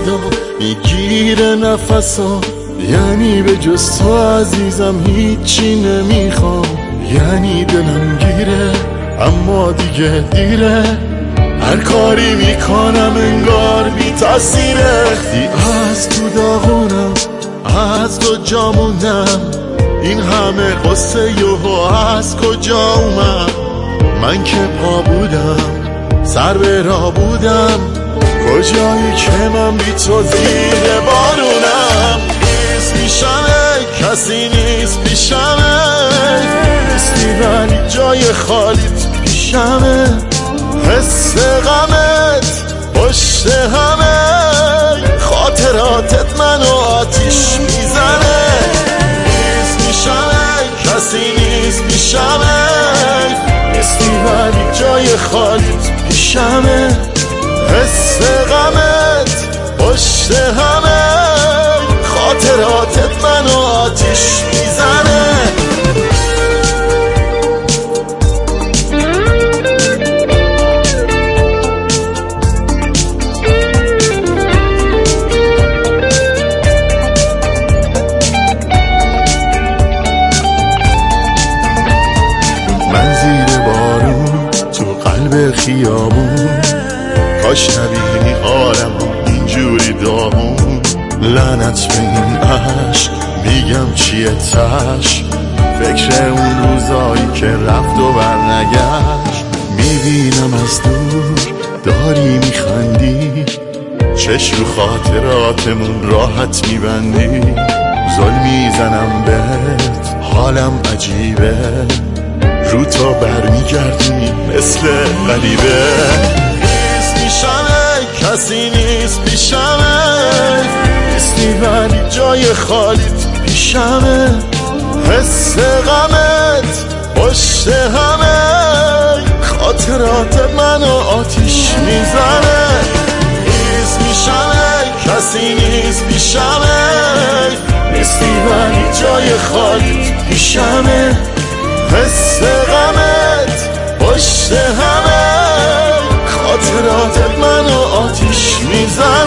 صدا میگیره نفسا، یعنی به جز تو عزیزم هیچی نمیخوام. یعنی دلم گیره اما دیگه دیره، هر کاری میکنم انگار بی تاثیره. وقتی از تو داغونم از تو جامونم، این همه قصه یهو از کجا اومد؟ من که پا بودم سر به راه بودم، کجایی که من بی تو زیر بارونم. نیست میشمه کسی نیست پیشمه، نیستی ولی جای خالیت پیشمه. حس غمت پشت همه، خاطراتت منو آتیش میزنه. نیست میشمه کسی نیست پیشمه، نیستی ولی جای خالیت پیشمه. حس غمت پشت همه، خاطراتت منو آتیش میزنه. من زیر بارون تو قلب خیابون، کاش نبینی حالم اینجوری داغون. لعنت به این عشق میگم چیه تش، فکر اون روزایی که رفت و برنگشت. میبینم از دور داری میخندی، چشم رو خاطراتمون راحت میبندی. ظلم میزنم بهت حالم عجیبه، رو تو برمیگردی مثل غریبه. نیست میشمه کسی نیست پیشمه، نیستی ولی جای خالیت پیشمه. حس غمت پشت همه، خاطرات منو آتیش میزنه. نیست میشمه کسی نیست پیشمه، نیستی ولی جای خالیت پیشمه. حس غمت پشت همه، خاطراتت منو آتیش میزنه.